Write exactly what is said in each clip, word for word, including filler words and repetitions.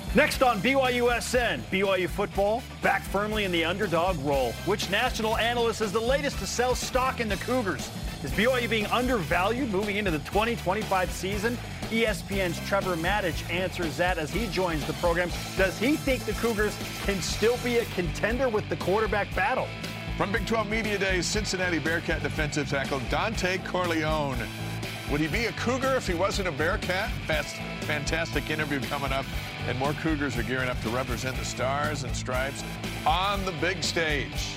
Next on B Y U S N, B Y U football back firmly in the underdog role. Which national analyst is the latest to sell stock in the Cougars? Is B Y U being undervalued moving into the twenty twenty-five season? E S P N's Trevor Maddich answers that as he joins the program. Does he think the Cougars can still be a contender with the quarterback battle? From Big twelve Media Days, Cincinnati Bearcat defensive tackle Dante Corleone. Would he be a Cougar if he wasn't a Bearcat? That's fantastic interview coming up. And more Cougars are gearing up to represent the Stars and Stripes on the big stage.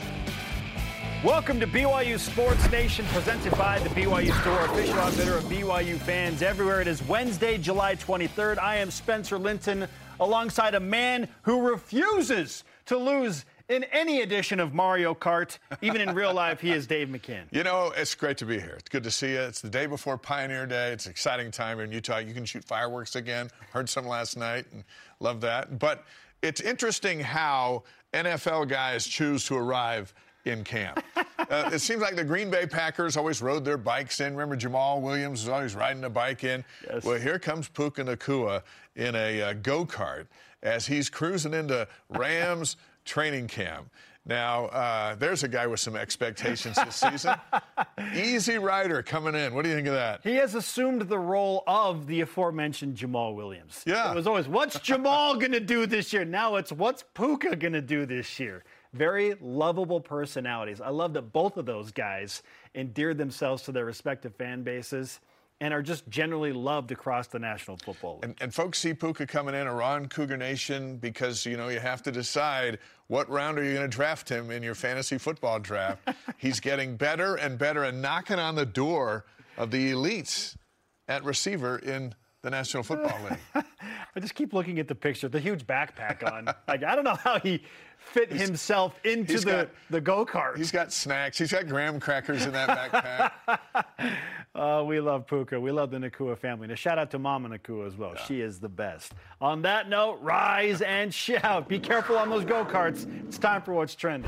Welcome to B Y U Sports Nation, presented by the B Y U Store, official outfitter of B Y U fans everywhere. It is Wednesday, July twenty-third. I am Spencer Linton, alongside a man who refuses to lose in any edition of Mario Kart. Even in real life, he is Dave McCann. You know, it's great to be here. It's good to see you. It's the day before Pioneer Day. It's an exciting time here in Utah. You can shoot fireworks again. Heard some last night and love that. But it's interesting how N F L guys choose to arrive in camp. uh, it seems like the Green Bay Packers always rode their bikes in. Remember, Jamal Williams was always riding a bike in. Yes. Well, here comes Puka Nacua in a uh, go-kart as he's cruising into Rams training camp. Now, uh, there's a guy with some expectations this season. Easy rider coming in. What do you think of that? He has assumed the role of the aforementioned Jamal Williams. Yeah. It was always, what's Jamal going to do this year? Now it's, what's Puka going to do this year? Very lovable personalities. I love that both of those guys endeared themselves to their respective fan bases and are just generally loved across the National Football League. And, and folks see Puka coming in, are on Cougar Nation because, you know, you have to decide what round are you going to draft him in your fantasy football draft. He's getting better and better and knocking on the door of the elites at receiver in the National Football League. I just keep looking at the picture, the huge backpack on. Like, I don't know how he fit he's, himself into the, got, the go-kart. He's got snacks. He's got graham crackers in that backpack. uh, we love Puka. We love the Nacua family. And a shout-out to Mama Nacua as well. Yeah. She is the best. On that note, rise and shout. Be careful on those go-karts. It's time for What's Trending.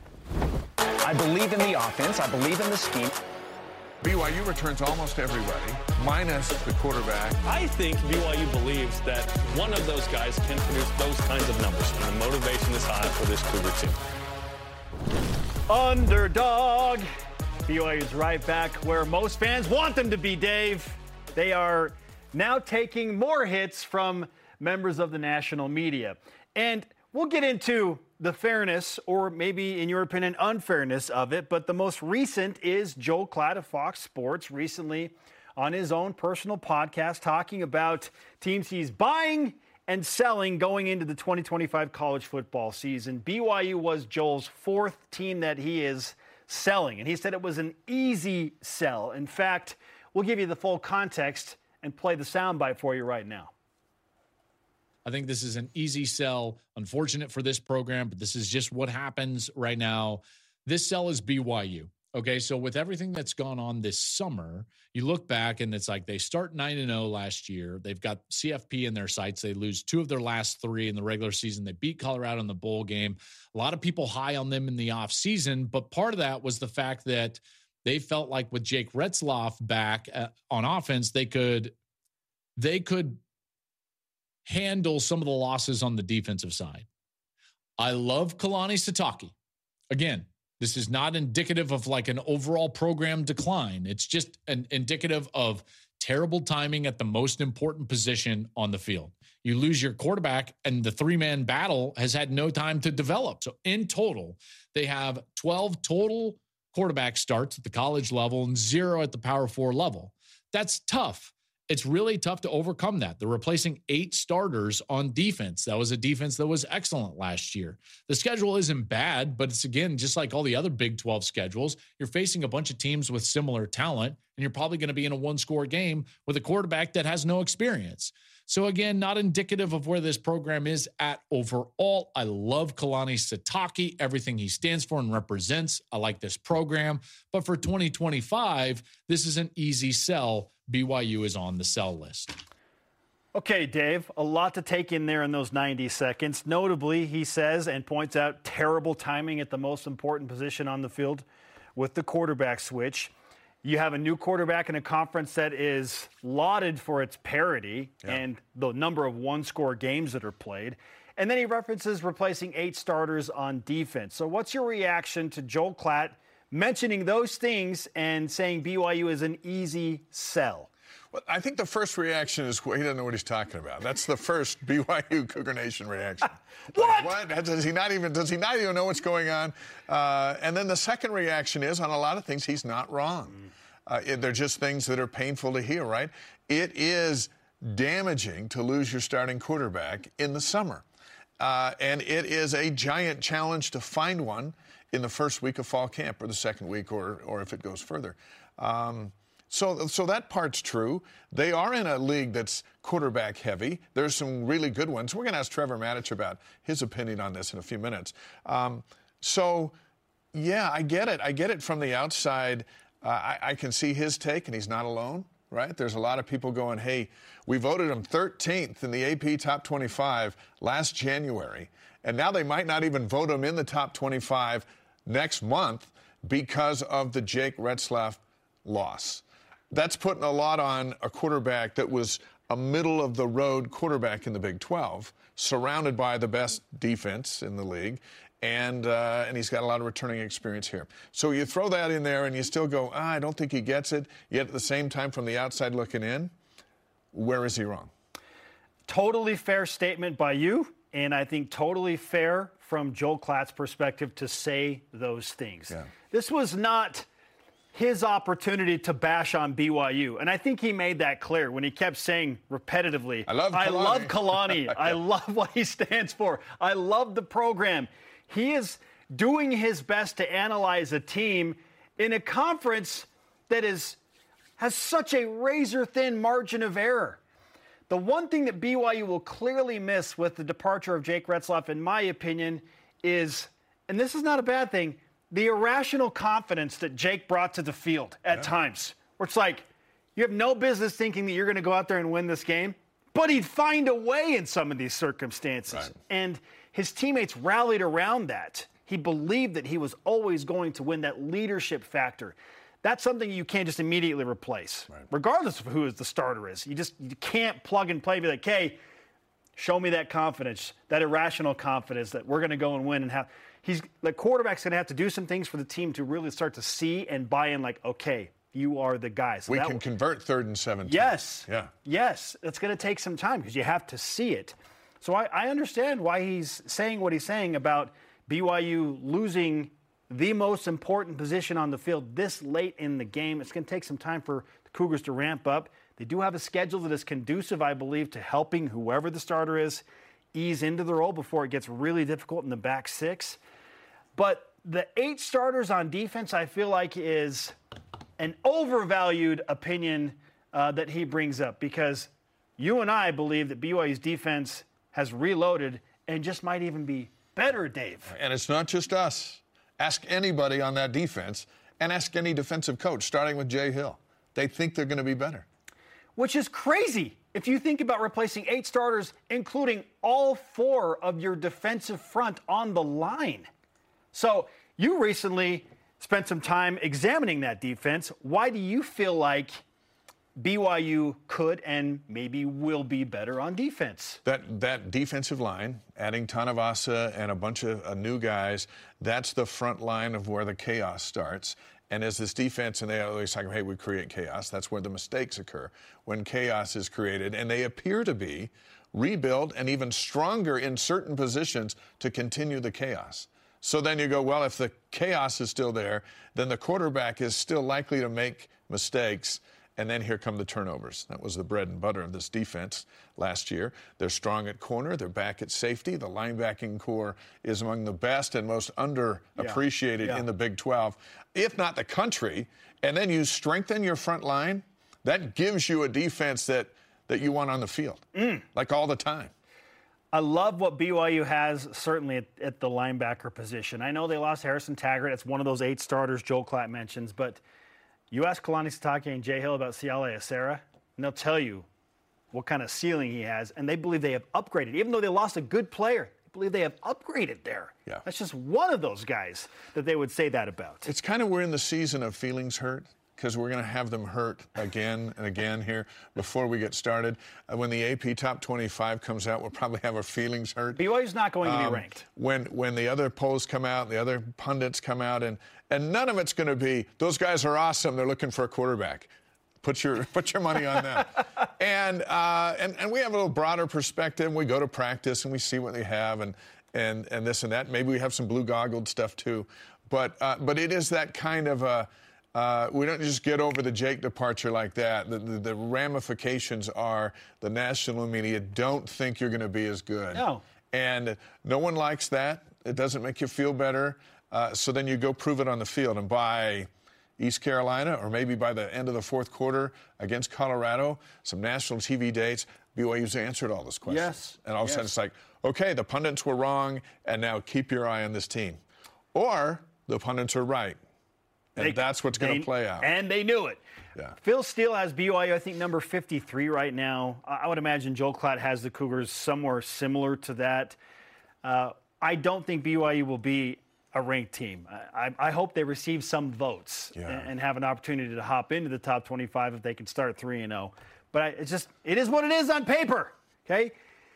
I believe in the offense. I believe in the scheme. B Y U returns almost everybody, minus the quarterback. I think B Y U believes that one of those guys can produce those kinds of numbers, and the motivation is high for this Cougar team. Underdog. B Y U's right back where most fans want them to be, Dave. They are now taking more hits from members of the national media. And we'll get into the fairness, or maybe, in your opinion, unfairness of it. But the most recent is Joel Klatt of Fox Sports recently on his own personal podcast talking about teams he's buying and selling going into the twenty twenty-five college football season. B Y U was Joel's fourth team that he is selling, and he said it was an easy sell. In fact, we'll give you the full context and play the soundbite for you right now. I think this is an easy sell. Unfortunate for this program, but this is just what happens right now. This sell is B Y U. Okay, so with everything that's gone on this summer, you look back and it's like they start nine and oh last year. They've got C F P in their sights. They lose two of their last three in the regular season. They beat Colorado in the bowl game. A lot of people high on them in the offseason, but part of that was the fact that they felt like with Jake Retzlaff back uh, on offense, they could they could handle some of the losses on the defensive side. I love Kalani Sitake. Again, this is not indicative of like an overall program decline. It's just an indicative of terrible timing at the most important position on the field. You lose your quarterback and the three-man battle has had no time to develop. So in total, they have twelve total quarterback starts at the college level and zero at the Power Four level. That's tough. It's really tough to overcome that. They're replacing eight starters on defense. That was a defense that was excellent last year. The schedule isn't bad, but it's, again, just like all the other Big twelve schedules, you're facing a bunch of teams with similar talent, and you're probably going to be in a one-score game with a quarterback that has no experience. So, again, not indicative of where this program is at overall. I love Kalani Sitake, everything he stands for and represents. I like this program. But for twenty twenty-five, this is an easy sell. B Y U is on the sell list. Okay, Dave, a lot to take in there in those ninety seconds. Notably, he says and points out terrible timing at the most important position on the field with the quarterback switch. You have a new quarterback in a conference that is lauded for its parity Yeah. and the number of one-score games that are played. And then he references replacing eight starters on defense. So what's your reaction to Joel Klatt mentioning those things and saying B Y U is an easy sell? Well, I think the first reaction is well, he doesn't know what he's talking about. That's the first B Y U Cougar Nation reaction. What? Like, what? Does he not even does he not even know what's going on? Uh, and then the second reaction is on a lot of things he's not wrong. Uh, it, they're just things that are painful to hear, right? It is damaging to lose your starting quarterback in the summer. Uh, and it is a giant challenge to find one in the first week of fall camp or the second week or or if it goes further. Um, so, so that part's true. They are in a league that's quarterback heavy. There's some really good ones. We're going to ask Trevor Matich about his opinion on this in a few minutes. Um, so, yeah, I get it. I get it from the outside. Uh, I, I can see his take, and he's not alone, right? There's a lot of people going, hey, we voted him thirteenth in the A P Top twenty-five last January, and now they might not even vote him in the Top twenty-five next month because of the Jake Retzlaff loss. That's putting a lot on a quarterback that was a middle-of-the-road quarterback in the Big twelve, surrounded by the best defense in the league, and uh, and he's got a lot of returning experience here. So you throw that in there, and you still go, ah, I don't think he gets it. Yet at the same time, from the outside looking in, where is he wrong? Totally fair statement by you, and I think totally fair from Joel Klatt's perspective to say those things. Yeah. This was not his opportunity to bash on B Y U, and I think he made that clear when he kept saying repetitively, I love I Kalani. love Kalani. I love what he stands for. I love the program. He is doing his best to analyze a team in a conference that is has such a razor-thin margin of error. The one thing that B Y U will clearly miss with the departure of Jake Retzlaff, in my opinion, is, and this is not a bad thing, the irrational confidence that Jake brought to the field at yeah. times. Where it's like, you have no business thinking that you're going to go out there and win this game, but he'd find a way in some of these circumstances. Right. And his teammates rallied around that. He believed that he was always going to win, that leadership factor. That's something you can't just immediately replace, right. regardless of who the starter is. You just you can't plug and play, be like, hey, show me that confidence, that irrational confidence that we're going to go and win and have. He's the quarterback's going to have to do some things for the team to really start to see and buy in, like, okay, you are the guy. So we that can w- convert third and seventeen. Yes. Yeah. Yes. It's going to take some time because you have to see it. So I, I understand why he's saying what he's saying about B Y U losing the most important position on the field this late in the game. It's going to take some time for the Cougars to ramp up. They do have a schedule that is conducive, I believe, to helping whoever the starter is ease into the role before it gets really difficult in the back six. But the eight starters on defense, I feel like, is an overvalued opinion uh, that he brings up, because you and I believe that B Y U's defense has reloaded and just might even be better, Dave. And it's not just us. Ask anybody on that defense, and ask any defensive coach, starting with Jay Hill. They think they're going to be better. Which is crazy if you think about replacing eight starters, including all four of your defensive front on the line. So you recently spent some time examining that defense. Why do you feel like B Y U could and maybe will be better on defense? That that defensive line, adding Tanavasa and a bunch of uh, new guys, that's the front line of where the chaos starts. And as this defense, and they always talk about, hey, we create chaos, that's where the mistakes occur, when chaos is created. And they appear to be rebuilt and even stronger in certain positions to continue the chaos. So then you go, well, if the chaos is still there, then the quarterback is still likely to make mistakes. And then here come the turnovers. That was the bread and butter of this defense last year. They're strong at corner. They're back at safety. The linebacking core is among the best and most underappreciated yeah. Yeah. in the Big twelve, if not the country. And then you strengthen your front line. That gives you a defense that, that you want on the field, mm. like all the time. I love what B Y U has, certainly at, at the linebacker position. I know they lost Harrison Taggart. It's one of those eight starters Joel Klatt mentions, but you ask Kalani Sitake and Jay Hill about Siale Acera, and they'll tell you what kind of ceiling he has, and they believe they have upgraded. Even though they lost a good player, they believe they have upgraded there. Yeah. That's just one of those guys that they would say that about. It's kind of we're in the season of feelings hurt, because we're going to have them hurt again and again here before we get started. Uh, when the A P Top twenty-five comes out, we'll probably have our feelings hurt. B Y U's not going to be Um, ranked. When when the other polls come out, the other pundits come out, and, and none of it's going to be, those guys are awesome, they're looking for a quarterback. Put your put your money on them. and, uh, and and we have a little broader perspective. We go to practice and we see what they have and and, and this and that. Maybe we have some blue-goggled stuff too. But uh, but it is that kind of a, uh, we don't just get over the Jake departure like that. The, the, the ramifications are the national media don't think you're going to be as good. No. And no one likes that. It doesn't make you feel better. Uh, so then you go prove it on the field. And by East Carolina, or maybe by the end of the fourth quarter against Colorado, some national T V dates, B Y U's answered all those questions. Yes. And all of a yes. sudden it's like, okay, the pundits were wrong, and now keep your eye on this team. Or the pundits are right. And They- that's what's going they- to play out. And they knew it. Yeah. Phil Steele has B Y U, I think, number fifty-three right now. I I would imagine Joel Klatt has the Cougars somewhere similar to that. Uh, I don't think B Y U will be a ranked team. I, I, I hope they receive some votes Yeah. and, and have an opportunity to hop into the top twenty-five if they can start three and oh. But I, it's just, it is what it is on paper, okay?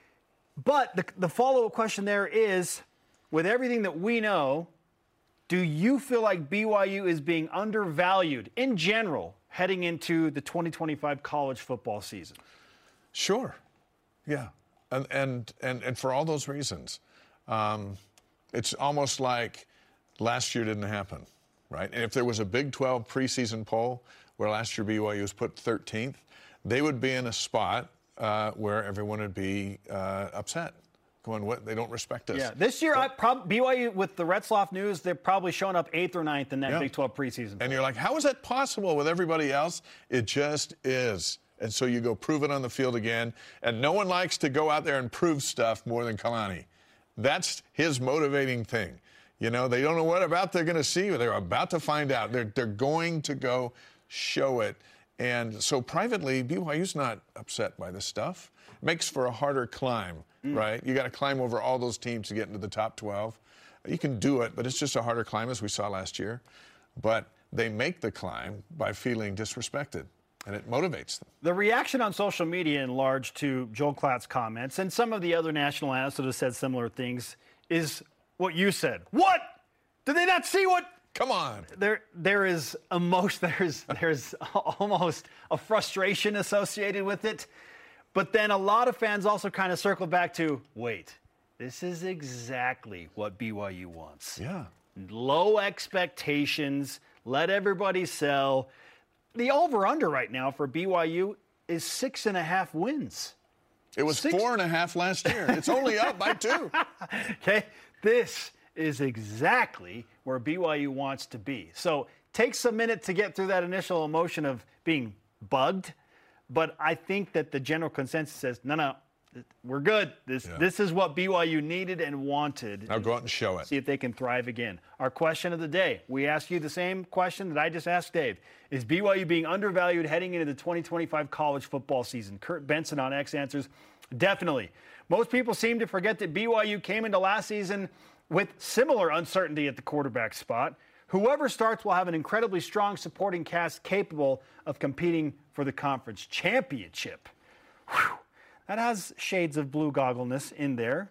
But the, the follow-up question there is, with everything that we know, do you feel like B Y U is being undervalued in general heading into the twenty twenty-five college football season? Sure. Yeah. And and and, and for all those reasons, um, it's almost like last year didn't happen, right? And if there was a Big twelve preseason poll where last year B Y U was put thirteenth, they would be in a spot uh, where everyone would be uh, upset. Going, what? They don't respect us. Yeah, this year, I prob- B Y U with the Retzloff news, they're probably showing up eighth or ninth in that Yeah. Big twelve preseason. And you're like, how is that possible with everybody else? It just is. And so you go prove it on the field again. And no one likes to go out there and prove stuff more than Kalani. That's his motivating thing. You know, they don't know what about they're going to see, but they're about to find out. They're, they're going to go show it. And so privately, B Y U's not upset by this stuff. Makes for a harder climb, mm. right? You got to climb over all those teams to get into the top twelve. You can do it, but it's just a harder climb, as we saw last year. But they make the climb by feeling disrespected, and it motivates them. The reaction on social media in large to Joel Klatt's comments and some of the other national analysts that have said similar things is what you said. What? Did they not see what? Come on. There, there is emotion. There's, there's almost a frustration associated with it. But then a lot of fans also kind of circle back to, wait, this is exactly what B Y U wants. Yeah. Low expectations, let everybody sell. The over-under right now for B Y U is six and a half wins. It was Six. four and a half last year. It's only up by two. Okay, this is exactly where B Y U wants to be. So takes a minute to get through that initial emotion of being bugged, but I think that the general consensus says, no, no, we're good. This Yeah. this is what B Y U needed and wanted. Now go out and show it. See if they can thrive again. Our question of the day, we ask you the same question that I just asked Dave. Is B Y U being undervalued heading into the twenty twenty-five college football season? Kurt Benson on X answers, definitely. Most people seem to forget that B Y U came into last season with similar uncertainty at the quarterback spot. Whoever starts will have an incredibly strong supporting cast capable of competing for the conference championship. Whew. That has shades of blue goggleness in there.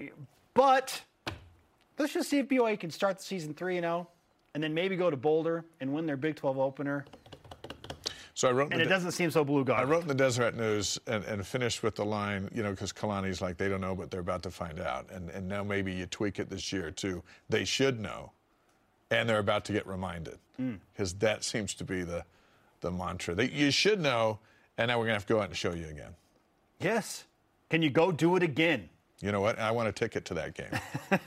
But let's just see if B Y U can start the season three and oh and then maybe go to Boulder and win their Big twelve opener. So I wrote in And the it de- doesn't seem so blue I goggle. wrote in the Deseret News and, and finished with the line, you know, because Kalani's like, they don't know, but they're about to find out. And, and now maybe you tweak it this year, too. They should know, and they're about to get reminded. Because mm. that seems to be the, the mantra. They, you should know, and now we're going to have to go out and show you again. Yes. Can you go do it again? You know what? I want a ticket to that game.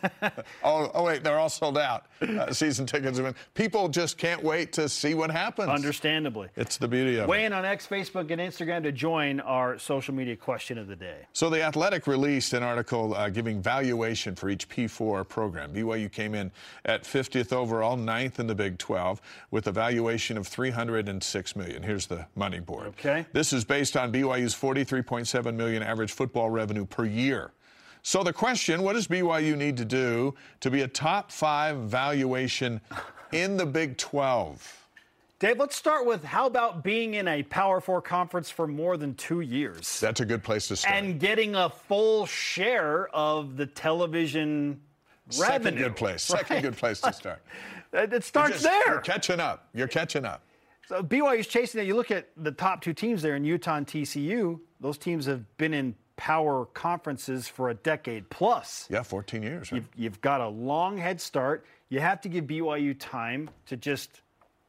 oh, oh, wait, they're all sold out. Uh, season tickets have been. People just can't wait to see what happens. Understandably. It's the beauty of Weigh it. in on X, Facebook, and Instagram to join our social media question of the day. So the Athletic released an article uh, giving valuation for each P four program. B Y U came in at fiftieth overall, ninth in the Big twelve, with a valuation of three hundred six million dollars. Here's the money board. Okay. This is based on B Y U's forty-three point seven million dollars average football revenue per year. So the question, what does B Y U need to do to be a top five valuation in the Big twelve? Dave, let's start with how about being in a Power Four conference for more than two years? That's a good place to start. And getting a full share of the television Second revenue. good place. Second right? good place to start. It starts just, there. You're catching up. You're catching up. So B Y U's chasing it. You look at the top two teams there in Utah and T C U. Those teams have been in power conferences for a decade plus. Yeah, fourteen years. Right? You've, you've got a long head start. You have to give B Y U time to just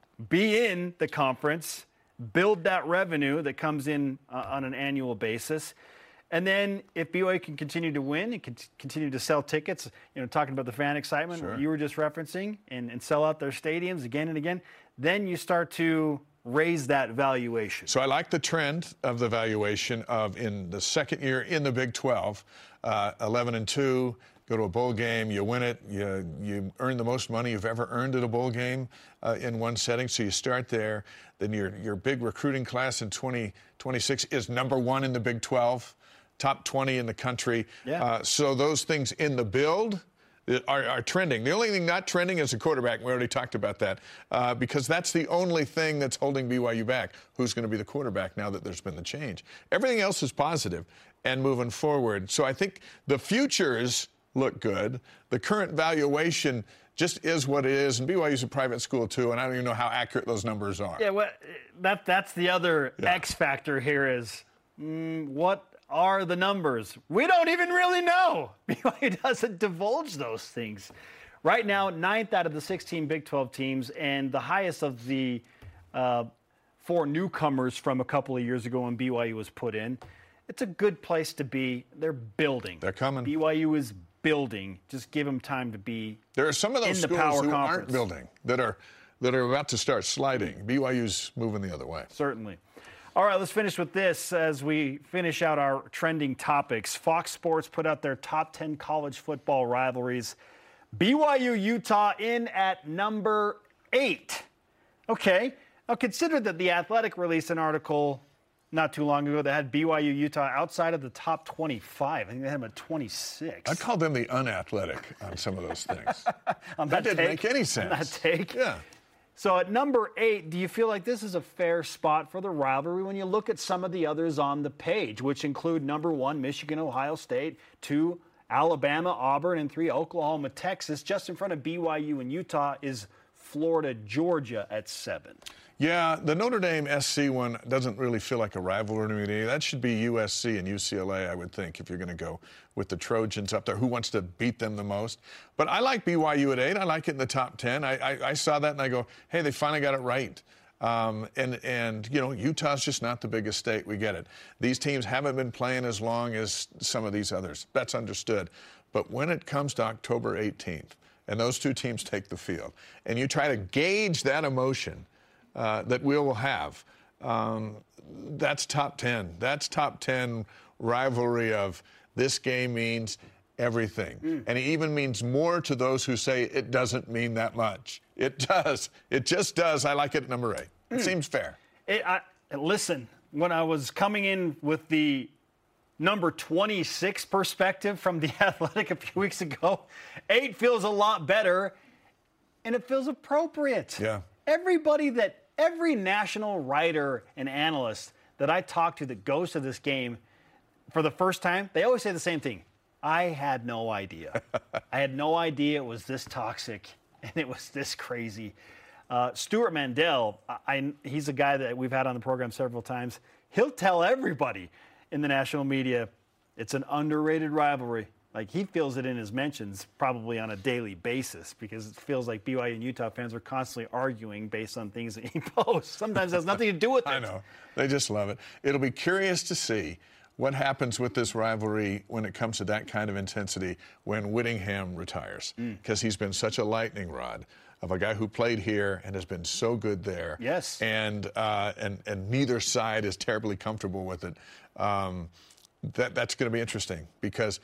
be in the conference, build that revenue that comes in uh, on an annual basis. And then if B Y U can continue to win and can continue to sell tickets, you know, talking about the fan excitement Sure. you were just referencing, and, and sell out their stadiums again and again, then you start to raise that valuation. So I like the trend of the valuation of in the second year in the Big twelve, uh, eleven and two, go to a bowl game, you win it, you you earn the most money you've ever earned at a bowl game uh, in one setting. So you start there. Then your your big recruiting class in twenty twenty-six is number one in the Big twelve, top twenty in the country. Yeah. Uh, so those things in the build Are, are trending. The only thing not trending is the quarterback. We already talked about that uh, because that's the only thing that's holding B Y U back. Who's going to be the quarterback now that there's been the change? Everything else is positive and moving forward. So I think the futures look good. The current valuation just is what it is. And B Y U's a private school, too, and I don't even know how accurate those numbers are. Yeah, well, that, that's the other Yeah. X factor here is mm, what are the numbers? We don't even really know. B Y U doesn't divulge those things. Right now, ninth out of the sixteen Big twelve teams and the highest of the uh, four newcomers from a couple of years ago when B Y U was put in. It's a good place to be. They're building. They're coming. B Y U is building. Just give them time to be There are some of those in the schools power who conference. aren't building that are that are about to start sliding. B Y U's moving the other way. Certainly. All right, let's finish with this as we finish out our trending topics. Fox Sports put out their top ten college football rivalries. B Y U Utah in at number eight. Okay. Now consider that The Athletic released an article not too long ago that had B Y U Utah outside of the top twenty-five. I think they had them at twenty-six. I'd call them the unathletic on some of those things. On That didn't take- make any on sense. that take. Yeah. So at number eight, do you feel like this is a fair spot for the rivalry when you look at some of the others on the page, which include number one, Michigan, Ohio State, two, Alabama, Auburn, and three, Oklahoma, Texas. Just in front of B Y U and Utah is Florida, Georgia at seven. Yeah, the Notre Dame S C one doesn't really feel like a rivalry to me. That should be U S C and U C L A, I would think, if you're going to go with the Trojans up there. Who wants to beat them the most? But I like B Y U at eight. I like it in the top ten. I, I, I saw that and I go, hey, they finally got it right. Um, and, and, you know, Utah's just not the biggest state. We get it. These teams haven't been playing as long as some of these others. That's understood. But when it comes to October eighteenth and those two teams take the field and you try to gauge that emotion uh, that we will have, um, that's top ten. That's top ten rivalry of this game means everything. Mm. And it even means more to those who say it doesn't mean that much. It does. It just does. I like it at number eight. It mm. seems fair. It, I, listen, when I was coming in with the number twenty-six perspective from The Athletic a few weeks ago, eight feels a lot better, and it feels appropriate. Yeah. Everybody that, every national writer and analyst that I talk to that goes to this game for the first time, they always say the same thing. I had no idea. I had no idea it was this toxic and it was this crazy. Uh, Stuart Mandel, I, I, he's a guy that we've had on the program several times. He'll tell everybody in the national media it's an underrated rivalry. Like, he feels it in his mentions probably on a daily basis because it feels like B Y U and Utah fans are constantly arguing based on things that he posts. Sometimes it has nothing to do with it. I know. They just love it. It'll be curious to see what happens with this rivalry when it comes to that kind of intensity when Whittingham retires, because mm. he's been such a lightning rod of a guy who played here and has been so good there. Yes. And uh, and and neither side is terribly comfortable with it. Um, that that's going to be interesting because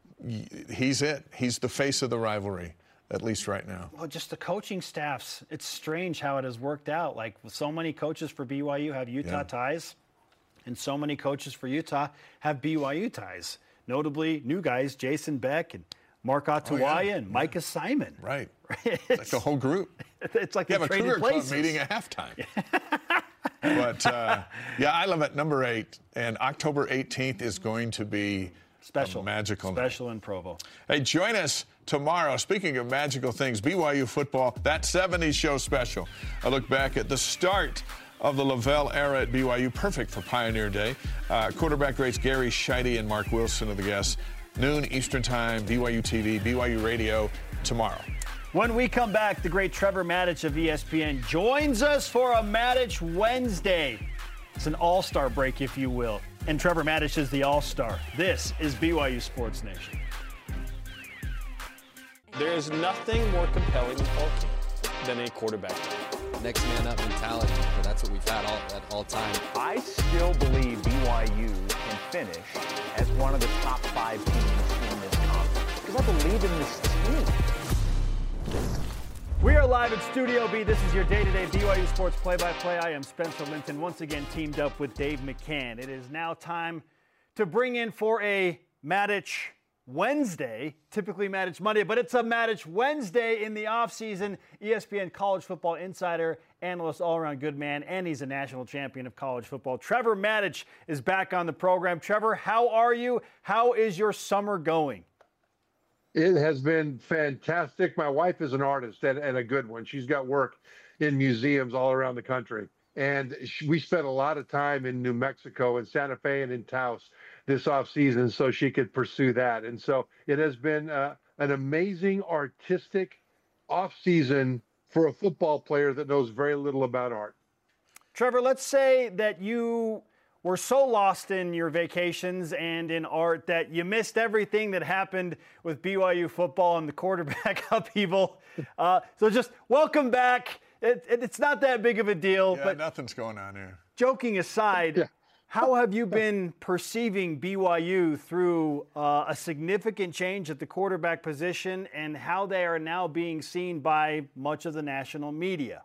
he's it. He's the face of the rivalry, at least right now. Well, just the coaching staffs. It's strange how it has worked out. Like, so many coaches for B Y U have Utah Yeah. ties, and so many coaches for Utah have B Y U ties. Notably, new guys, Jason Beck and Mark Atuaya oh, yeah. and Micah yeah. Simon. Right. it's, Like the whole group. It's like you they have a traded Cougar Club places. meeting at halftime. But, uh, yeah, I love it. Number eight. And October eighteenth is going to be Special. a magical Special night. in Provo. Hey, join us tomorrow. Speaking of magical things, B Y U football, that seventies show special. I look back at the start of the Lavelle era at B Y U, perfect for Pioneer Day. Uh, quarterback greats Gary Scheide and Mark Wilson are the guests. Noon Eastern Time, B Y U T V, B Y U Radio tomorrow. When we come back, the great Trevor Maddich of E S P N joins us for a Maddich Wednesday. It's an all-star break, if you will. And Trevor Maddich is the all-star. This is B Y U Sports Nation. There is nothing more compelling in football than a quarterback. Next man up mentality, but that's what we've had all, at all time. I still believe B Y U can finish as one of the top five teams in this conference because I believe in this team. We are live at Studio B. This is your day-to-day B Y U Sports play-by-play. I am Spencer Linton, once again teamed up with Dave McCann. It is now time to bring in for a Maddich Wednesday, typically Maddich Monday, but it's a Maddich Wednesday in the offseason. E S P N college football insider, analyst, all-around good man, and he's a national champion of college football. Trevor Maddich is back on the program. Trevor, how are you? How is your summer going? It has been fantastic. My wife is an artist and, and a good one. She's got work in museums all around the country. And she, we spent a lot of time in New Mexico and Santa Fe and in Taos this off season so she could pursue that. And so it has been uh, an amazing artistic off season for a football player that knows very little about art. Trevor, let's say that you were so lost in your vacations and in art that you missed everything that happened with B Y U football and the quarterback upheaval. Uh, so just welcome back. It, it, it's not that big of a deal. Yeah, but nothing's going on here. Joking aside, Yeah. how have you been perceiving B Y U through uh, a significant change at the quarterback position and how they are now being seen by much of the national media?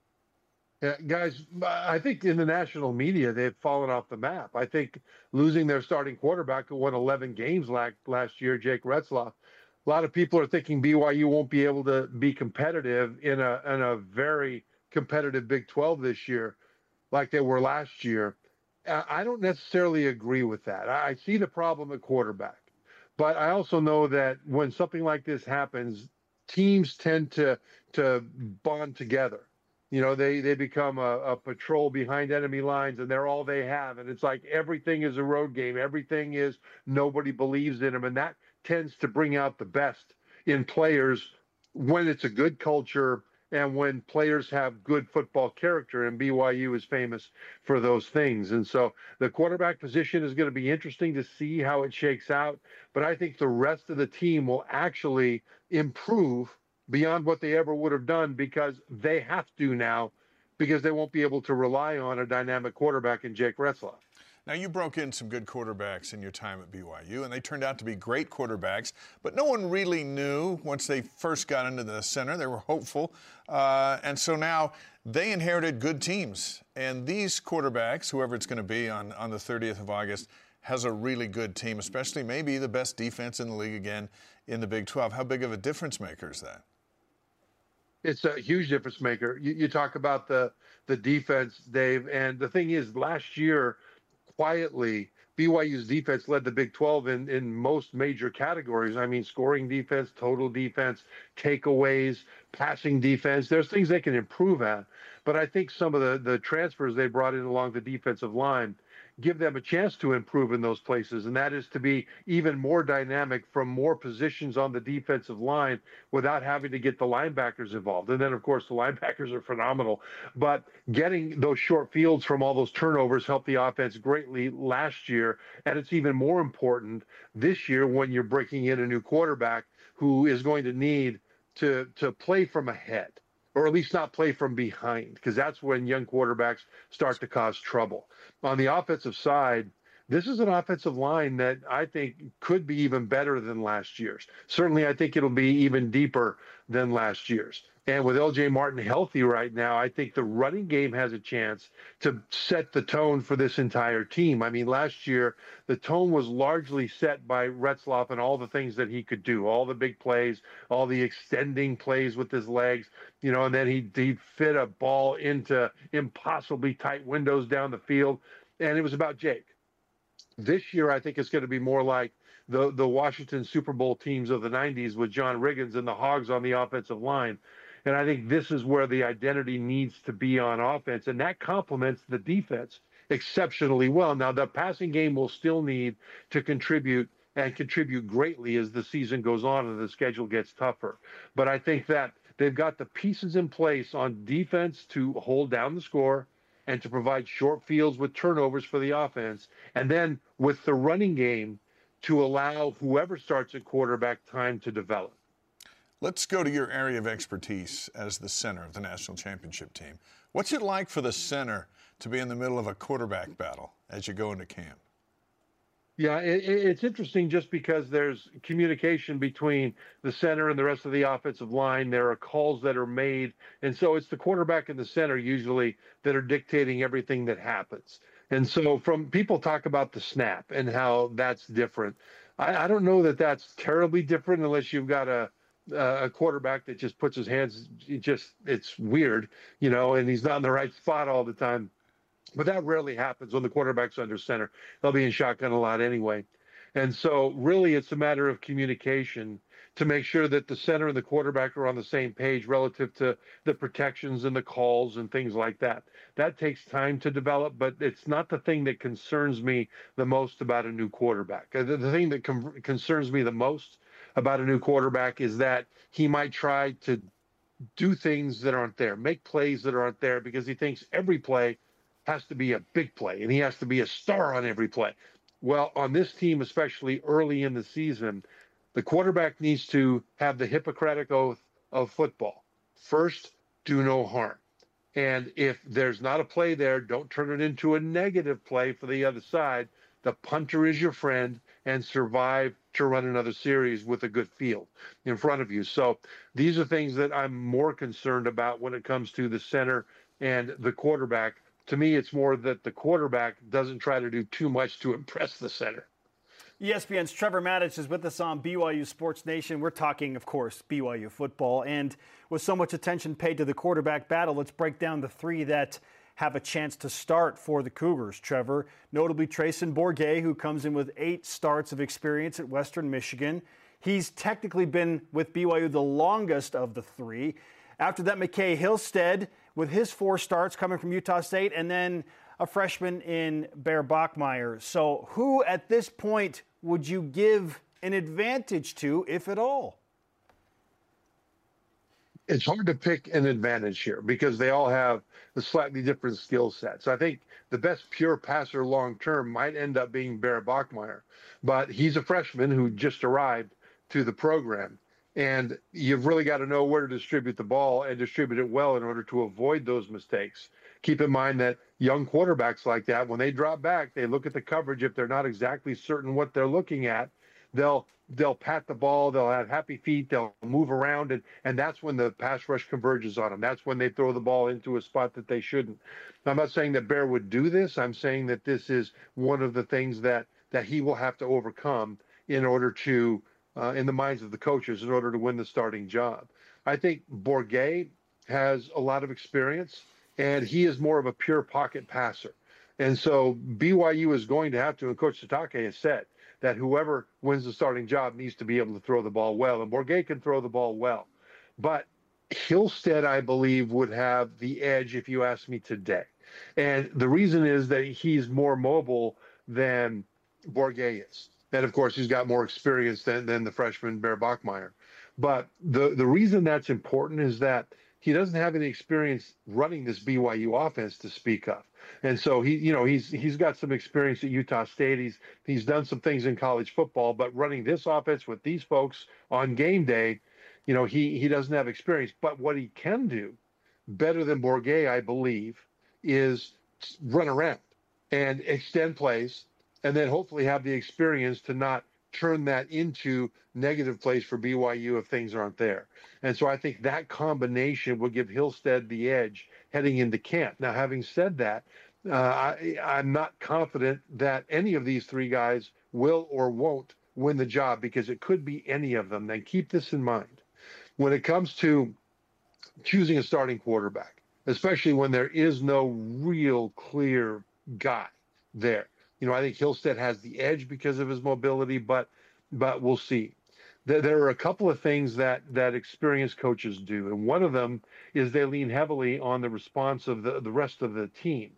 Yeah, guys, I think in the national media, they've fallen off the map. I think losing their starting quarterback who won eleven games last, last year, Jake Retzlaff, a lot of people are thinking B Y U won't be able to be competitive in a, in a very competitive Big twelve this year like they were last year. I don't necessarily agree with that. I see the problem at quarterback, but I also know that when something like this happens, teams tend to to bond together. You know, they, they become a, a patrol behind enemy lines, and they're all they have. And it's like everything is a road game. Everything is nobody believes in them. And that tends to bring out the best in players when it's a good culture and when players have good football character. And B Y U is famous for those things. And so the quarterback position is going to be interesting to see how it shakes out. But I think the rest of the team will actually improve beyond what they ever would have done because they have to now because they won't be able to rely on a dynamic quarterback in Jake Retzlaff. Now, you broke in some good quarterbacks in your time at B Y U, and they turned out to be great quarterbacks, but no one really knew once they first got into the center. They were hopeful, uh, and so now they inherited good teams. And these quarterbacks, whoever it's going to be on, on the thirtieth of August, has a really good team, especially maybe the best defense in the league again in the Big twelve. How big of a difference maker is that? It's a huge difference maker. You, you talk about the the defense, Dave, and the thing is, last year, quietly, B Y U's defense led the Big twelve in, in most major categories. I mean, scoring defense, total defense, takeaways, passing defense. There's things they can improve at. But I think some of the, the transfers they brought in along the defensive line give them a chance to improve in those places, and that is to be even more dynamic from more positions on the defensive line without having to get the linebackers involved. And then, of course, the linebackers are phenomenal, but getting those short fields from all those turnovers helped the offense greatly last year, and it's even more important this year when you're breaking in a new quarterback who is going to need to to play from ahead, or at least not play from behind, because that's when young quarterbacks start to cause trouble. On the offensive side, this is an offensive line that I think could be even better than last year's. Certainly, I think it'll be even deeper than last year's. And with L J Martin healthy right now, I think the running game has a chance to set the tone for this entire team. I mean, last year, the tone was largely set by Retzlaff and all the things that he could do, all the big plays, all the extending plays with his legs, you know, and then he'd, he'd fit a ball into impossibly tight windows down the field. And it was about Jake. This year, I think it's going to be more like the, the Washington Super Bowl teams of the nineties with John Riggins and the Hogs on the offensive line. And I think this is where the identity needs to be on offense, and that complements the defense exceptionally well. Now, the passing game will still need to contribute and contribute greatly as the season goes on and the schedule gets tougher. But I think that they've got the pieces in place on defense to hold down the score and to provide short fields with turnovers for the offense. And then with the running game to allow whoever starts at quarterback time to develop. Let's go to your area of expertise as the center of the national championship team. What's it like for the center to be in the middle of a quarterback battle as you go into camp? Yeah, it, it's interesting just because there's communication between the center and the rest of the offensive line. There are calls that are made. And so it's the quarterback and the center usually that are dictating everything that happens. And so from people talk about the snap and how that's different. I, I don't know that that's terribly different unless you've got a Uh, a quarterback that just puts his hands, it just, it's weird, you know, and he's not in the right spot all the time. But that rarely happens when the quarterback's under center. They'll be in shotgun a lot anyway. And so really it's a matter of communication to make sure that the center and the quarterback are on the same page relative to the protections and the calls and things like that. That takes time to develop, but it's not the thing that concerns me the most about a new quarterback. The, the thing that com- concerns me the most about a new quarterback is that he might try to do things that aren't there, make plays that aren't there because he thinks every play has to be a big play and he has to be a star on every play. Well, on this team, especially early in the season, the quarterback needs to have the Hippocratic oath of football. First, do no harm. And if there's not a play there, don't turn it into a negative play for the other side. The punter is your friend, and survive to run another series with a good field in front of you. So these are things that I'm more concerned about when it comes to the center and the quarterback. To me, it's more that the quarterback doesn't try to do too much to impress the center. E S P N's Trevor Matich is with us on B Y U Sports Nation. We're talking, of course, B Y U football. And with so much attention paid to the quarterback battle, let's break down the three that have a chance to start for the Cougars, Trevor. Notably, Trayson Bourguet, who comes in with eight starts of experience at Western Michigan. He's technically been with B Y U the longest of the three. After that, McKay Hillstead with his four starts coming from Utah State, and then a freshman in Bear Bachmeier. So who at this point would you give an advantage to, if at all? It's hard to pick an advantage here because they all have a slightly different skill sets. I think the best pure passer long-term might end up being Bear Bachmeier, but he's a freshman who just arrived to the program. And you've really got to know where to distribute the ball and distribute it well in order to avoid those mistakes. Keep in mind that young quarterbacks like that, when they drop back, they look at the coverage. If they're not exactly certain what they're looking at, they'll they'll pat the ball, they'll have happy feet, they'll move around, and, and that's when the pass rush converges on them. That's when they throw the ball into a spot that they shouldn't. I'm not saying that Bear would do this. I'm saying that this is one of the things that, that he will have to overcome in order to, uh, in the minds of the coaches, in order to win the starting job. I think Bourguet has a lot of experience, and he is more of a pure pocket passer. And so B Y U is going to have to, and Coach Satake has said, that whoever wins the starting job needs to be able to throw the ball well. And Bourguet can throw the ball well. But Hillstead, I believe, would have the edge if you ask me today. And the reason is that he's more mobile than Bourguet is. And, of course, he's got more experience than, than the freshman Bear Bachmeier. But the, the reason that's important is that he doesn't have any experience running this B Y U offense to speak of. And so he, you know, he's he's got some experience at Utah State. He's he's done some things in college football, but running this offense with these folks on game day, you know, he he doesn't have experience. But what he can do better than Bourguet, I believe, is run around and extend plays, and then hopefully have the experience to not turn that into negative plays for B Y U if things aren't there. And so I think that combination will give Hillstead the edge heading into camp. Now, having said that, uh, I, I'm not confident that any of these three guys will or won't win the job, because it could be any of them. Then keep this in mind. When it comes to choosing a starting quarterback, especially when there is no real clear guy there, you know, I think Hillstead has the edge because of his mobility, but but we'll see. There, there are a couple of things that that experienced coaches do, and one of them is they lean heavily on the response of the, the rest of the team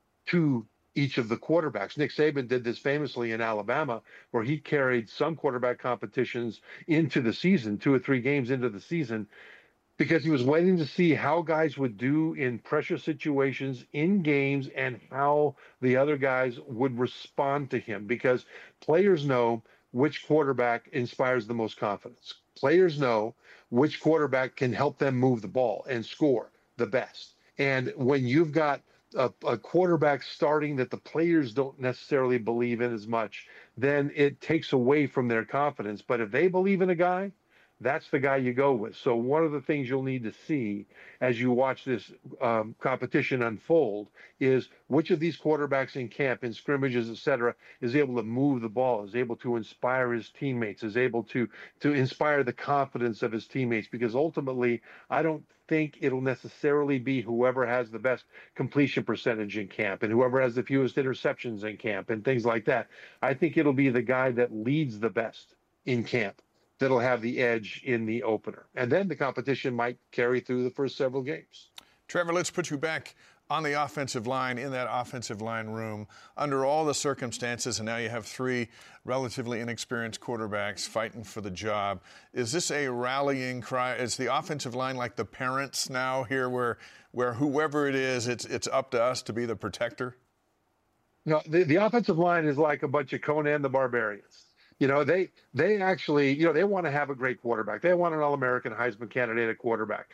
to each of the quarterbacks. Nick Saban did this famously in Alabama, where he carried some quarterback competitions into the season, two or three games into the season, because he was waiting to see how guys would do in pressure situations in games and how the other guys would respond to him, because players know which quarterback inspires the most confidence. Players know which quarterback can help them move the ball and score the best. And when you've got a, a quarterback starting that the players don't necessarily believe in as much, then it takes away from their confidence. But if they believe in a guy, that's the guy you go with. So one of the things you'll need to see as you watch this um, competition unfold is which of these quarterbacks in camp, in scrimmages, et cetera, is able to move the ball, is able to inspire his teammates, is able to to inspire the confidence of his teammates. Because ultimately, I don't think it'll necessarily be whoever has the best completion percentage in camp and whoever has the fewest interceptions in camp and things like that. I think it'll be the guy that leads the best in camp that'll have the edge in the opener. And then the competition might carry through the first several games. Trevor, let's put you back on the offensive line, in that offensive line room, under all the circumstances, and now you have three relatively inexperienced quarterbacks fighting for the job. Is this a rallying cry? Is the offensive line like the parents now here, where where whoever it is, it's it's up to us to be the protector? No, the, the offensive line is like a bunch of Conan the Barbarians. You know, they they actually, you know, they want to have a great quarterback. They want an All-American Heisman candidate at quarterback.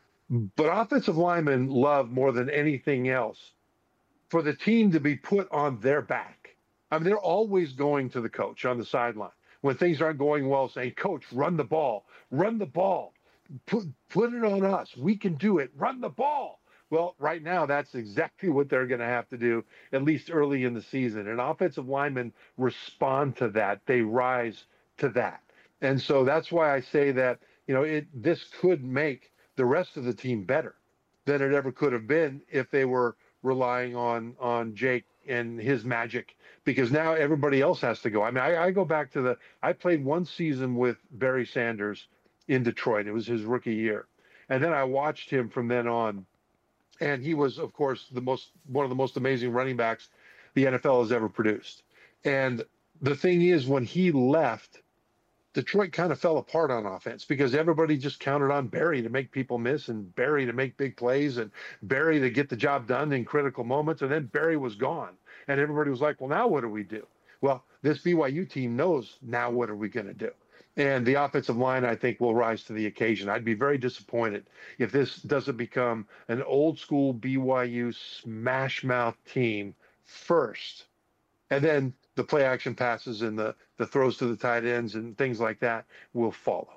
But offensive linemen love more than anything else for the team to be put on their back. I mean, they're always going to the coach on the sideline when things aren't going well, saying, "Coach, run the ball, run the ball, put put it on us. We can do it. Run the ball." Well, right now, that's exactly what they're going to have to do, at least early in the season. And offensive linemen respond to that. They rise to that. And so that's why I say that, you know, it this could make the rest of the team better than it ever could have been if they were relying on on Jake and his magic, because now everybody else has to go. I mean, I, I go back to the – I played one season with Barry Sanders in Detroit. It was his rookie year. And then I watched him from then on. And he was, of course, the most one of the most amazing running backs the N F L has ever produced. And the thing is, when he left, Detroit kind of fell apart on offense because everybody just counted on Barry to make people miss and Barry to make big plays and Barry to get the job done in critical moments. And then Barry was gone. And everybody was like, well, now what do we do? Well, this B Y U team knows now what are we going to do? And the offensive line, I think, will rise to the occasion. I'd be very disappointed if this doesn't become an old school B Y U smash mouth team first. And then the play action passes and the, the throws to the tight ends and things like that will follow.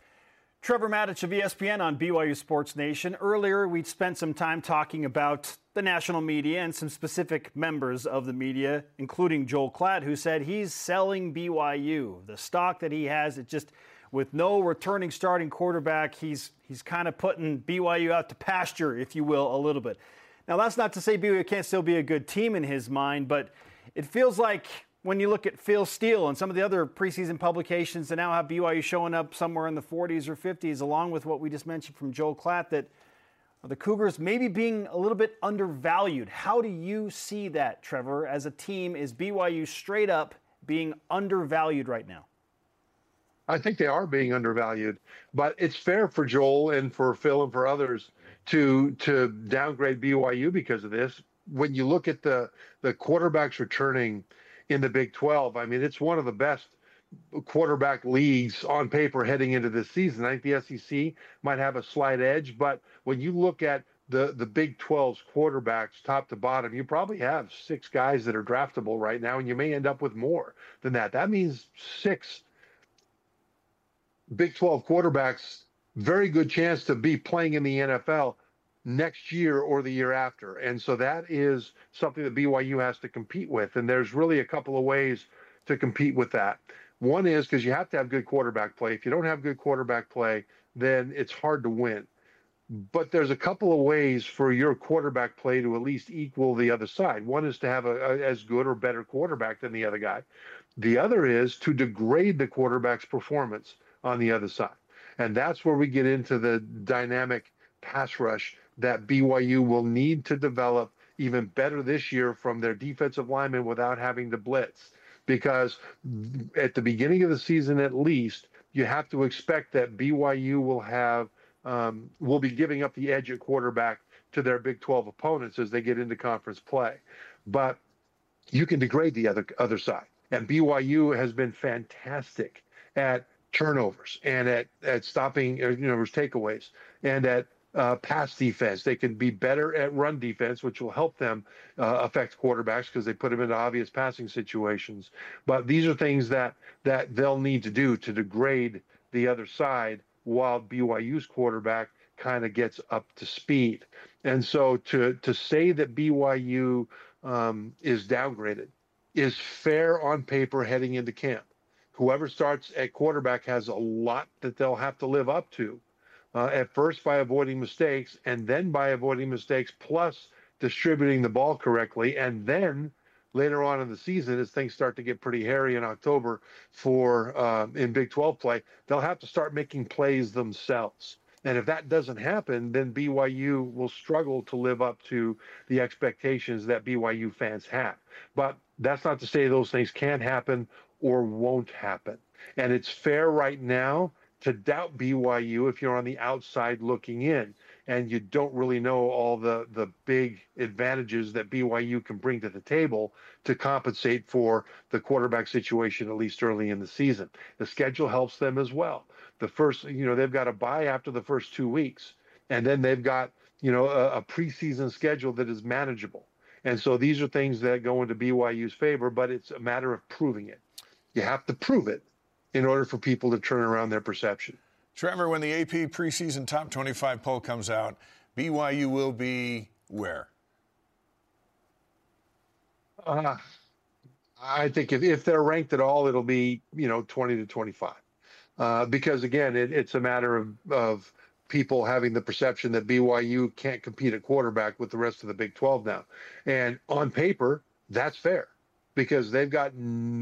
Trevor Matich of E S P N on B Y U Sports Nation. Earlier, we spent some time talking about the national media and some specific members of the media, including Joel Klatt, who said he's selling B Y U. The stock that he has, it just, with no returning starting quarterback, he's he's kind of putting B Y U out to pasture, if you will, a little bit. Now, that's not to say B Y U can't still be a good team in his mind, but it feels like when you look at Phil Steele and some of the other preseason publications that now have B Y U showing up somewhere in the forties or fifties, along with what we just mentioned from Joel Klatt, that the Cougars maybe being a little bit undervalued. How do you see that, Trevor, as a team? Is B Y U straight up being undervalued right now? I think they are being undervalued, but it's fair for Joel and for Phil and for others to to downgrade B Y U because of this. When you look at the the quarterbacks returning in the Big twelve, I mean, it's one of the best quarterback leagues on paper heading into this season. I think the S E C might have a slight edge, but when you look at the the Big twelve's quarterbacks, top to bottom, you probably have six guys that are draftable right now, and you may end up with more than that. That means six Big twelve quarterbacks, very good chance to be playing in the N F L next year or the year after. And so that is something that B Y U has to compete with. And there's really a couple of ways to compete with that. One is because you have to have good quarterback play. If you don't have good quarterback play, then it's hard to win. But there's a couple of ways for your quarterback play to at least equal the other side. One is to have a, a as good or better quarterback than the other guy. The other is to degrade the quarterback's performance on the other side. And that's where we get into the dynamic pass rush that B Y U will need to develop even better this year from their defensive linemen without having to blitz. Because at the beginning of the season, at least, you have to expect that B Y U will have um, will be giving up the edge at quarterback to their Big twelve opponents as they get into conference play. But you can degrade the other other side. And B Y U has been fantastic at turnovers and at, at stopping, you know, takeaways and at uh, pass defense. They can be better at run defense, which will help them uh, affect quarterbacks because they put them into obvious passing situations. But these are things that, that they'll need to do to degrade the other side while B Y U's quarterback kind of gets up to speed. And so to, to say that B Y U um, is downgraded is fair on paper heading into camp. Whoever starts at quarterback has a lot that they'll have to live up to. Uh, at first by avoiding mistakes, and then by avoiding mistakes plus distributing the ball correctly, and then later on in the season, as things start to get pretty hairy in October for uh, in Big twelve play, they'll have to start making plays themselves. And if that doesn't happen, then B Y U will struggle to live up to the expectations that B Y U fans have. But that's not to say those things can't happen or won't happen. And it's fair right now to doubt B Y U if you're on the outside looking in and you don't really know all the, the big advantages that B Y U can bring to the table to compensate for the quarterback situation, at least early in the season. The schedule helps them as well. The first, you know, they've got a bye after the first two weeks, and then they've got, you know, a, a preseason schedule that is manageable. And so these are things that go into B Y U's favor, but it's a matter of proving it. You have to prove it in order for people to turn around their perception. Trevor, when the A P preseason top twenty-five poll comes out, B Y U will be where? Uh, I think if, if they're ranked at all, it'll be, you know, twenty to twenty-five. Uh, because, again, it, it's a matter of, of people having the perception that B Y U can't compete at quarterback with the rest of the Big twelve now. And on paper, that's fair because they've got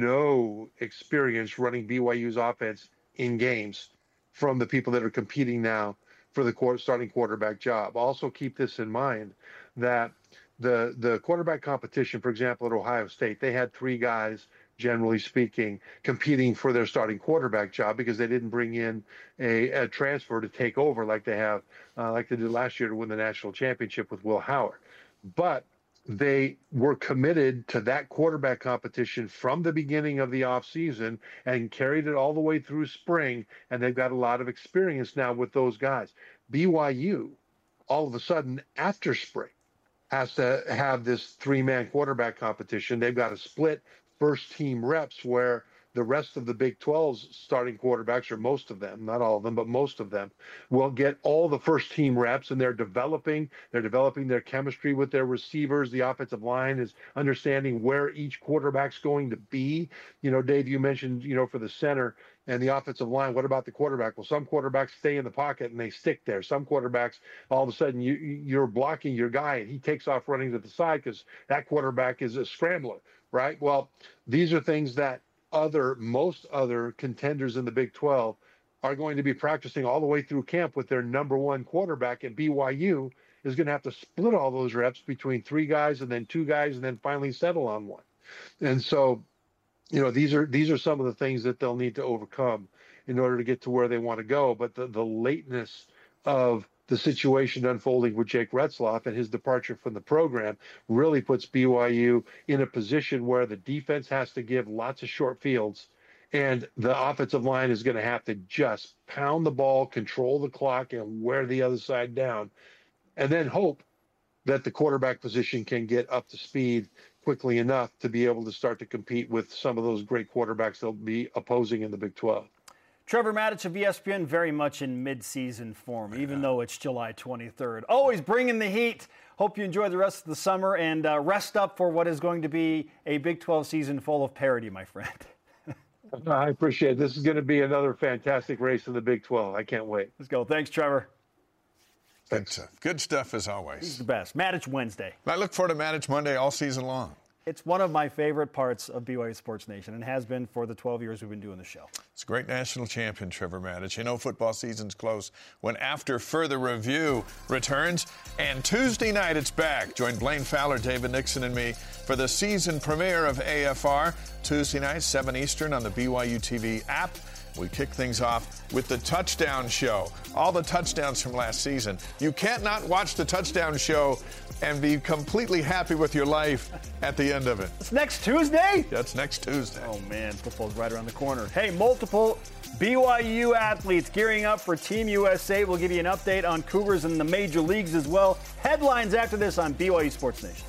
no experience running B Y U's offense in games from the people that are competing now for the starting quarterback job. Also keep this in mind that the the quarterback competition, for example, at Ohio State, they had three guys, generally speaking, competing for their starting quarterback job because they didn't bring in a, a transfer to take over like they have, uh, like they did last year to win the national championship with Will Howard. But they were committed to that quarterback competition from the beginning of the offseason and carried it all the way through spring, and they've got a lot of experience now with those guys. B Y U, all of a sudden, after spring, has to have this three-man quarterback competition. They've got to split first-team reps where the rest of the Big twelve's starting quarterbacks, or most of them, not all of them, but most of them, will get all the first-team reps, and they're developing. They're developing their chemistry with their receivers. The offensive line is understanding where each quarterback's going to be. You know, Dave, you mentioned, you know, for the center and the offensive line, what about the quarterback? Well, some quarterbacks stay in the pocket and they stick there. Some quarterbacks, all of a sudden, you, you're blocking your guy, and he takes off running to the side because that quarterback is a scrambler, right? Well, these are things that other most other contenders in the Big twelve are going to be practicing all the way through camp with their number one quarterback, and B Y U is going to have to split all those reps between three guys and then two guys and then finally settle on one. And so, you know, these are these are some of the things that they'll need to overcome in order to get to where they want to go. But the, the lateness of the situation unfolding with Jake Retzloff and his departure from the program really puts B Y U in a position where the defense has to give lots of short fields, and the offensive line is going to have to just pound the ball, control the clock, and wear the other side down and then hope that the quarterback position can get up to speed quickly enough to be able to start to compete with some of those great quarterbacks they'll be opposing in the Big twelve. Trevor Matich of E S P N, very much in mid-season form, even though it's July twenty-third. Always bringing the heat. Hope you enjoy the rest of the summer and uh, rest up for what is going to be a Big twelve season full of parity, my friend. I appreciate it. This is going to be another fantastic race in the Big twelve. I can't wait. Let's go. Thanks, Trevor. Good stuff. Good stuff as always. He's the best. Matich Wednesday. I look forward to Matich Monday all season long. It's one of my favorite parts of B Y U Sports Nation and has been for the twelve years we've been doing the show. It's a great national champion, Trevor Matich. You know football season's close when After Further Review returns. And Tuesday night it's back. Join Blaine Fowler, David Nixon, and me for the season premiere of A F R. Tuesday night, seven Eastern on the B Y U T V app. We kick things off with the Touchdown Show. All the touchdowns from last season. You can't not watch the Touchdown Show and be completely happy with your life at the end of it. It's next Tuesday? That's next Tuesday. Oh, man. Football's right around the corner. Hey, multiple B Y U athletes gearing up for Team U S A. We'll give you an update on Cougars in the major leagues as well. Headlines after this on B Y U Sports Nation.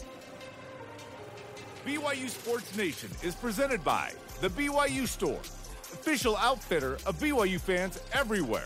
B Y U Sports Nation is presented by The B Y U Store, official outfitter of B Y U fans everywhere.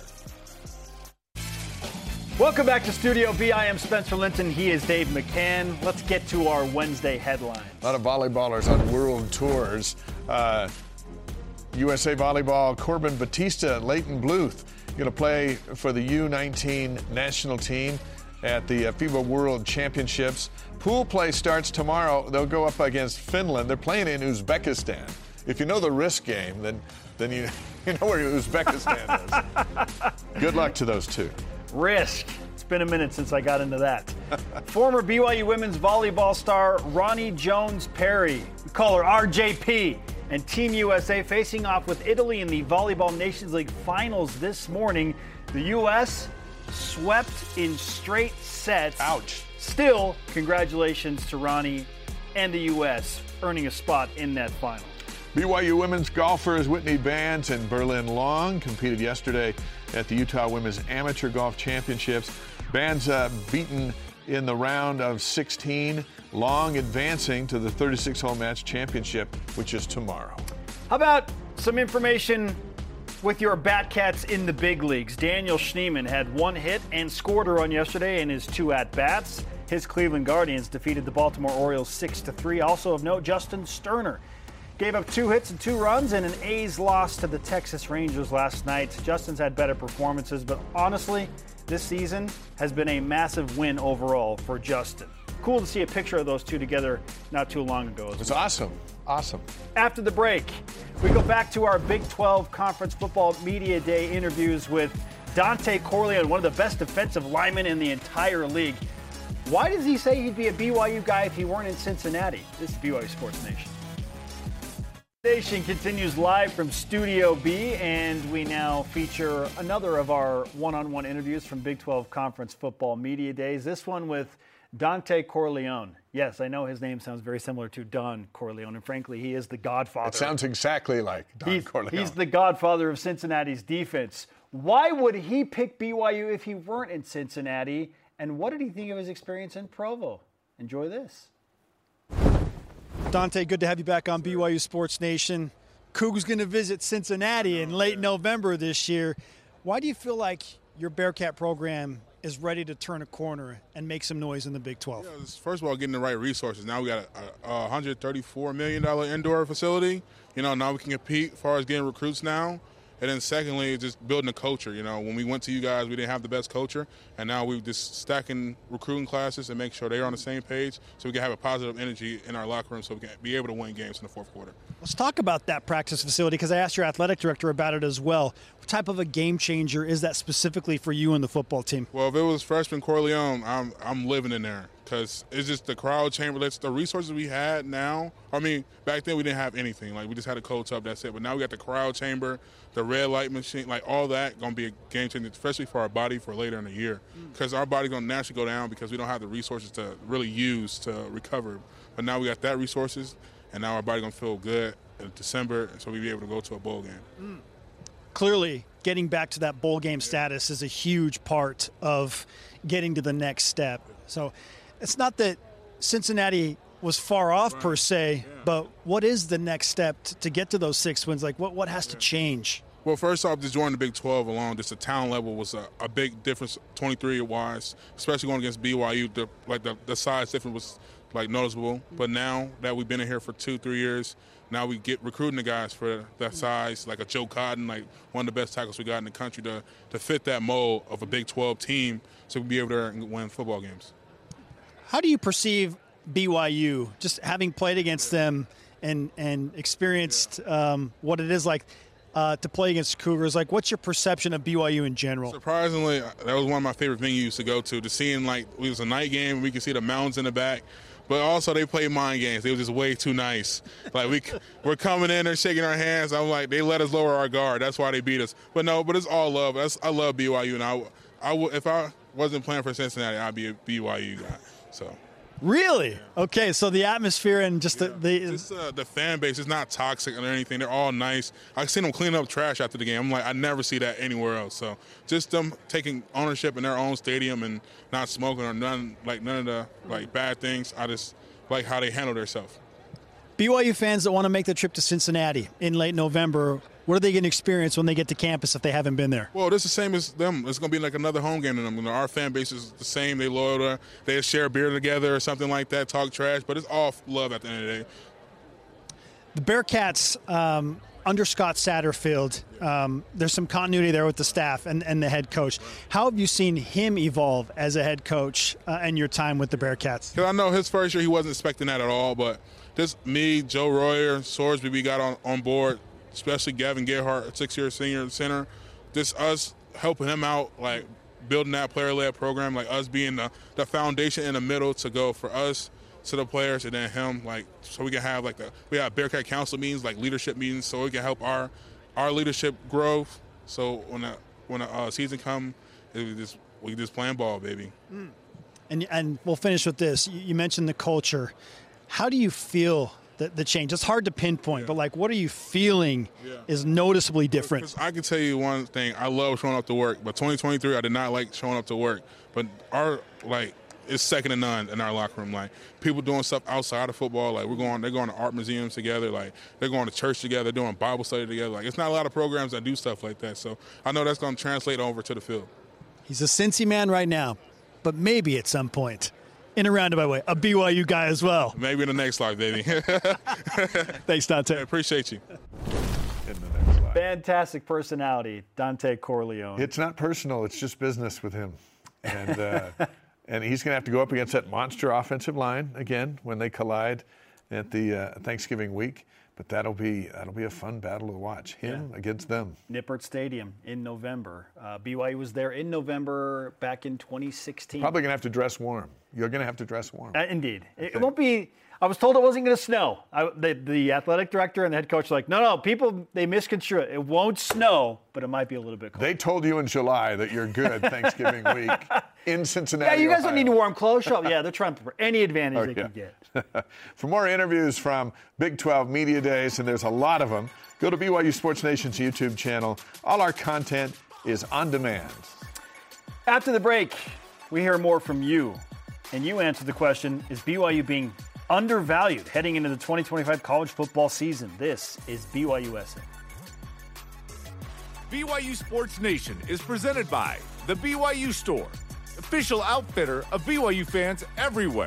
Welcome back to Studio B. I am Spencer Linton. He is Dave McCann. Let's get to our Wednesday headlines. A lot of volleyballers on world tours. Uh, U S A Volleyball, Corbin Batista, Leighton Bluth, going to play for the U nineteen national team at the uh, FIBA World Championships. Pool play starts tomorrow. They'll go up against Finland. They're playing in Uzbekistan. If you know the risk game, then then you, you know where Uzbekistan is. Good luck to those two. Risk. It's been a minute since I got into that. Former B Y U women's volleyball star Ronnie Jones-Perry, we call her R J P, and Team U S A facing off with Italy in the Volleyball Nations League finals this morning. The U S swept in straight sets. Ouch. Still, congratulations to Ronnie and the U S earning a spot in that final. B Y U women's golfers Whitney Bands and Berlin Long competed yesterday at the Utah Women's Amateur Golf Championships. Bands uh, beaten in the round of sixteen, Long advancing to the thirty-six hole match championship, which is tomorrow. How about some information with your Batcats in the big leagues? Daniel Schneemann had one hit and scored a run yesterday in his two at-bats. His Cleveland Guardians defeated the Baltimore Orioles six to three. Also of note, Justin Sterner gave up two hits and two runs in an A's loss to the Texas Rangers last night. Justin's had better performances, but honestly, this season has been a massive win overall for Justin. Cool to see a picture of those two together not too long ago. It's awesome. Awesome. After the break, we go back to our Big twelve Conference Football Media Day interviews with Dante Corleone, one of the best defensive linemen in the entire league. Why does he say he'd be a B Y U guy if he weren't in Cincinnati? This is B Y U Sports Nation. Nation continues live from Studio B, and we now feature another of our one-on-one interviews from Big twelve Conference Football Media Days. This one with Dante Corleone. Yes, I know his name sounds very similar to Don Corleone, and frankly, he is the godfather. It sounds exactly like Don he's, Corleone. He's the godfather of Cincinnati's defense. Why would he pick B Y U if he weren't in Cincinnati? And what did he think of his experience in Provo? Enjoy this. Dante, good to have you back on B Y U Sports Nation. Cougs going to visit Cincinnati in late November this year. Why do you feel like your Bearcat program is ready to turn a corner and make some noise in the Big twelve? Yeah, first of all, getting the right resources. Now we got a, a one hundred thirty-four million dollars indoor facility. You know, now we can compete as far as getting recruits now. And then secondly, just building a culture. You know, when we went to you guys, we didn't have the best culture. And now we're just stacking recruiting classes and make sure they're on the same page so we can have a positive energy in our locker room so we can be able to win games in the fourth quarter. Let's talk about that practice facility because I asked your athletic director about it as well. What type of a game changer is that specifically for you and the football team? Well, if it was freshman Corleone, I'm, I'm living in there. Because it's just the crowd chamber, that's the resources we had now. I mean, back then we didn't have anything. Like, we just had a coach up, that's it. But now we got the crowd chamber, the red light machine, like all that going to be a game changer, especially for our body for later in the year. Because our body's going to naturally go down because we don't have the resources to really use to recover. But now we got that resources, and now our body's going to feel good in December, so we'll be able to go to a bowl game. Mm. Clearly, getting back to that bowl game status is a huge part of getting to the next step. So it's not that Cincinnati was far off right. per se, yeah. but what is the next step to, to get to those six wins? Like, what, what has yeah. to change? Well, first off, just joining the Big twelve alone, just the talent level was a, a big difference twenty-three-wise, especially going against B Y U. The, like the, the size difference was like noticeable. But now that we've been in here for two, three years, now we get recruiting the guys for that size, like a Joe Cotton, like one of the best tackles we got in the country to, to fit that mold of a Big twelve team so we can be able to win football games. How do you perceive B Y U, just having played against them and, and experienced um, what it is like uh, to play against Cougars? Like, what's your perception of B Y U in general? Surprisingly, that was one of my favorite venues to go to, to seeing, like, it was a night game, we could see the mountains in the back. But also they played mind games. They were just way too nice. Like, we, we're coming in, they're shaking our hands. I'm like, they let us lower our guard. That's why they beat us. But no, but it's all love. That's, I love B Y U, and I, I, if I wasn't playing for Cincinnati, I'd be a B Y U guy. So. Really? Okay, so the atmosphere and just yeah. the the, just, uh, the fan base is not toxic or anything. They're all nice. I've seen them clean up trash after the game. I'm like, I never see that anywhere else. So just them taking ownership in their own stadium and not smoking or none like none of the like bad things. I just like how they handle themselves. B Y U fans that want to make the trip to Cincinnati in late November, what are they going to experience when they get to campus if they haven't been there? Well, it's the same as them. It's going to be like another home game to them. You know, our fan base is the same. They loyal to, they share beer together or something like that, talk trash, but it's all love at the end of the day. The Bearcats, um, under Scott Satterfield, um, there's some continuity there with the staff and, and the head coach. How have you seen him evolve as a head coach uh, in your time with the Bearcats? Because I know his first year he wasn't expecting that at all, but just me, Joe Royer, Sorsby, we got on, on board, especially Gavin Gerhardt, a six-year senior center, just us helping him out, like building that player-led program, like us being the, the foundation in the middle to go for us to the players and then him, like so we can have like the we have Bearcat Council meetings, like leadership meetings, so we can help our our leadership grow. So when the when the uh, season come, it was just we just playing ball, baby. Mm. And and we'll finish with this. You, you mentioned the culture. How do you feel the, the change? It's hard to pinpoint, yeah. but like, what are you feeling yeah. is noticeably different? I can tell you one thing. I love showing up to work, but twenty twenty-three, I did not like showing up to work. But our like. It's second to none in our locker room. Like people doing stuff outside of football. Like we're going, they're going to art museums together. Like they're going to church together, doing Bible study together. Like it's not a lot of programs that do stuff like that. So I know that's going to translate over to the field. He's a Cincy man right now, but maybe at some point, in a roundabout way, a B Y U guy as well. Maybe in the next life, baby. Thanks, Dante. I appreciate you. In the next life. Fantastic personality, Dante Corleone. It's not personal. It's just business with him, and. Uh, And he's going to have to go up against that monster offensive line again when they collide at the uh, Thanksgiving week. But that'll be that'll be a fun battle to watch. Him yeah. against them. Nippert Stadium in November. Uh, B Y U was there in November back in twenty sixteen. Probably going to have to dress warm. You're going to have to dress warm. Uh, indeed. It, it won't be. I was told it wasn't going to snow. I, the, the athletic director and the head coach were like, no, no, people, they misconstrue it. It won't snow, but it might be a little bit cold. They told you in July that you're good Thanksgiving week in Cincinnati, Yeah, you guys Ohio. don't need warm clothes. Show up. Yeah, they're trying for any advantage oh, they yeah. can get. For more interviews from Big twelve Media Days, and there's a lot of them, go to B Y U Sports Nation's YouTube channel. All our content is on demand. After the break, we hear more from you. And you answer the question, is B Y U being undervalued heading into the twenty twenty-five college football season? This is B Y U S A. B Y U Sports Nation is presented by the B Y U Store, official outfitter of B Y U fans everywhere.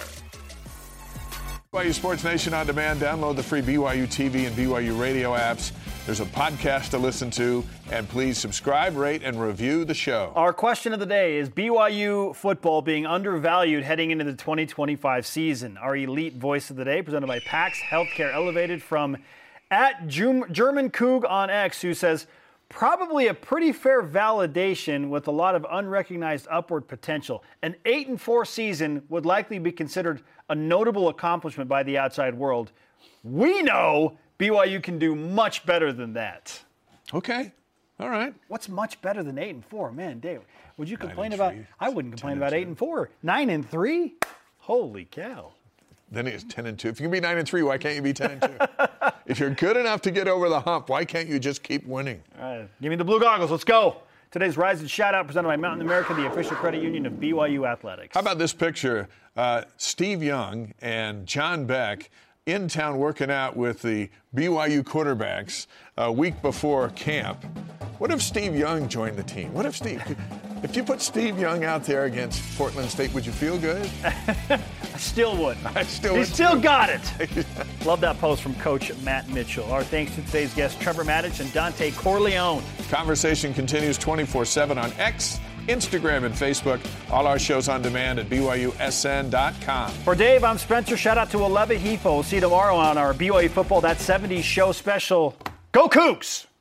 B Y U Sports Nation on demand. Download the free B Y U T V and B Y U radio apps. There's a podcast to listen to, and please subscribe, rate, and review the show. Our question of the day is B Y U football being undervalued heading into the twenty twenty-five season? Our elite voice of the day, presented by PAX Healthcare Elevated, from at German Coug on X, who says, probably a pretty fair validation with a lot of unrecognized upward potential. An eight and four season would likely be considered a notable accomplishment by the outside world. We know B Y U can do much better than that. Okay. All right. What's much better than eight and four? Man, Dave, would you complain about? I wouldn't complain about eight and four. Nine and three? Holy cow. Then it's ten and two. If you can be nine and three, why can't you be ten and two? If you're good enough to get over the hump, why can't you just keep winning? All right, give me the blue goggles. Let's go. Today's Rise and Shout Out presented by Mountain America, the official credit union of B Y U Athletics. How about this picture? Uh, Steve Young and John Beck in town working out with the B Y U quarterbacks a week before camp. What if Steve Young joined the team? What if Steve, if you put Steve Young out there against Portland State, would you feel good? I still would. I still he would. still got it. Love that post from Coach Matt Mitchell. Our thanks to today's guests, Trevor Matich and Dante Corleone. Conversation continues twenty-four seven on X, Instagram, and Facebook. All our shows on demand at B Y U S N dot com. For Dave, I'm Spencer. Shout out to Aleva Hifo. We'll see you tomorrow on our B Y U Football That seventies Show special. Go Cougs!